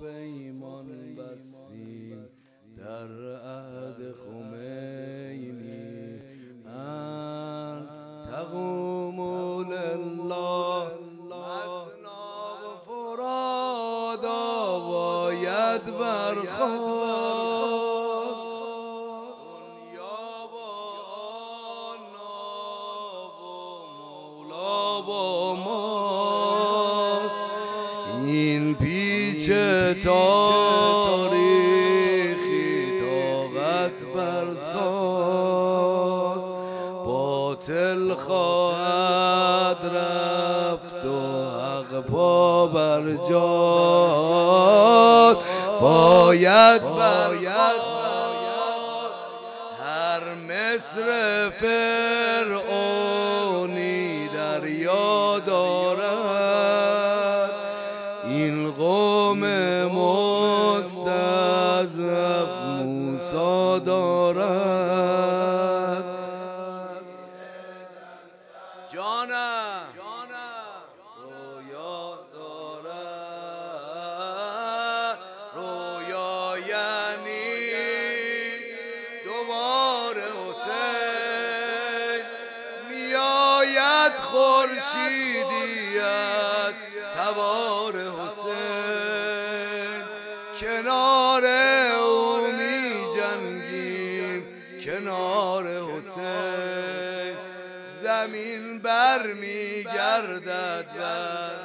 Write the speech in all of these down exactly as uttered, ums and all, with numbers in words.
پیمان بستیم در عهد خمینی، انت تقوم لله مثنا و فرادا باید برخاست، دنیا با آنا و مولا با ماست. این پیچ تاریخی طاقت فرساست، باطل خواهد رفت و حق پا بر جات باید برخاست. هر مصر فرعونی دریا دارد، این قوم مستضعف موسی دارد. جانم رویا دارد، رویا یعنی دوباره حسین میآید، خورشیدی از تبار حسین، کنار او می جنگیم کنار حسین، زمین بر می گردد بر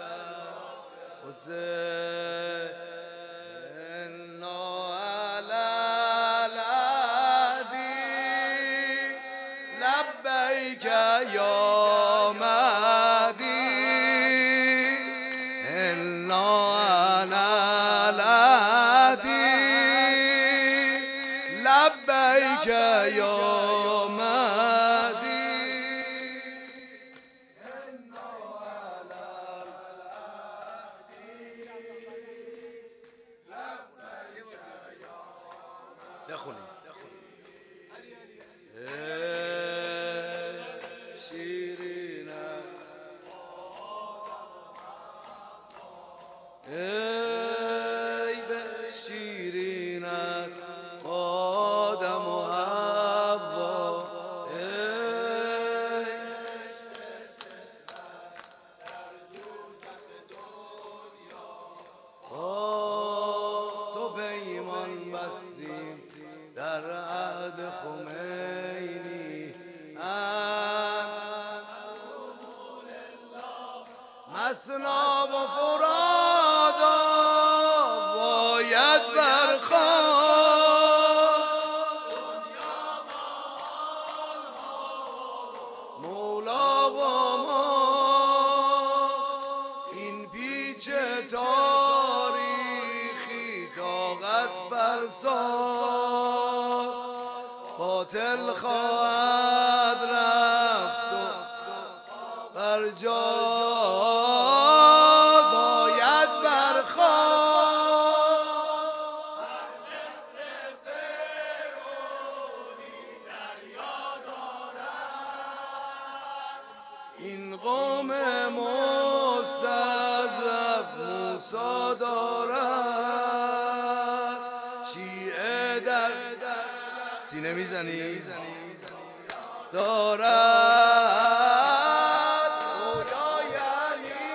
حسین. انا علی العهدی لبیک یا مهدی، انا علی العهدی لبیک یا مهدی. نخونی شیرینم ای به شیرینت آدم و حوا، ای تو پیمان بستیم در عهد خمینی، مثنا و فرادا باید برخاست، مولا با ماست. این پیچ تاریخی طاقت فرساست، باطل خواهد رفت و بر جات باید برخاست. این قوم مستضعف موسی دارد، شیعه در سینه میزنی دارد، رویا یعنی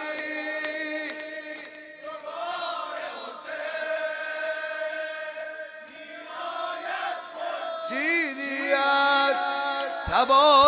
دوباره حسین میآید، خورشیدی از تبار